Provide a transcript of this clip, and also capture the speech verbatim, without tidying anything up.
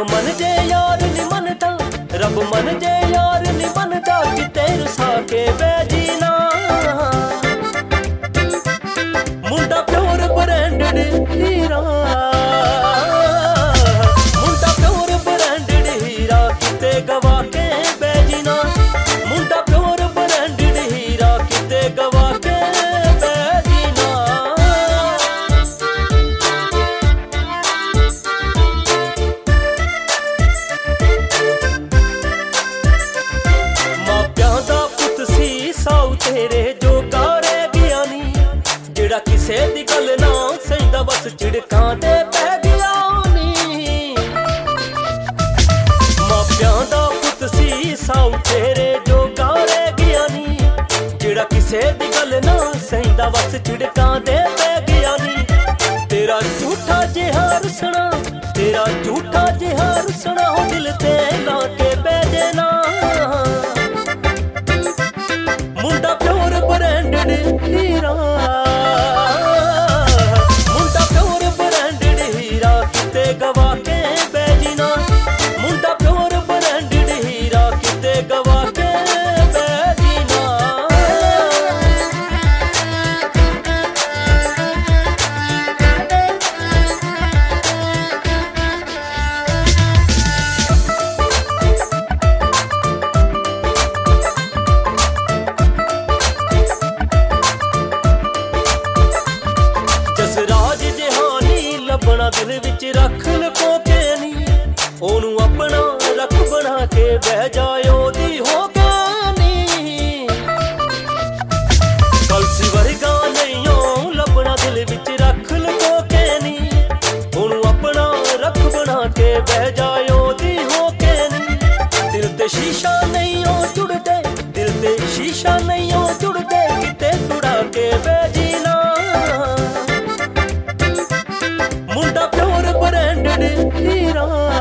मन जे यार नी मनदा, रब मन जे यार नी मनदा, किते रुसा के बैजीना। मुंडा प्योर ब्रांडेड हीरा, मुंडा प्योर ब्रांडेड हीरा, किते गवा के बैजीना। मुंडा प्योर ब्रांडेड हीरा, किते गवा के बैजीना। मापियां दा पुत सी साऊ तेरे जो गारे गया नी, जेड़ा किसे दी गल ना सहिंदा बस झिड़कां दे पै गया नी। मापियां दा पुत सी साऊ तेरे जो गारे गया नी, जेड़ा किसे दी गल ना सहिंदा बस झिड़कां दे पै गया नी। तेरा झूठा जिहा रुसना, तेरा झूठा जिहा रुसना, हो दिल ते ला के बैठे ना। मुंडा प्योर ब्रांडेड हीरा, मुंडा प्योर ब्रांडेड हीरा, किते गवा के बैजीना। मुंडा प्योर ब्रांडेड हीरा, किते गवा के बैजीना। जसराज जहानी लभना दिल विच रख लको के नी, ओनू अपना रख बना के बह जाओ दी हो नी। कलसी वर्गा नहीं हो लभना दिल विच रख लको के नी, ओनू अपना रख बना के बह जाओ दी हो नी। दिल ते शीशा नहीं हो जुड़दे, दिल ते शीशा नहीं हो जुड़दे, किते तुड़ा के बैजीना। मुंडा प्योर ब्रांडेड हीरा।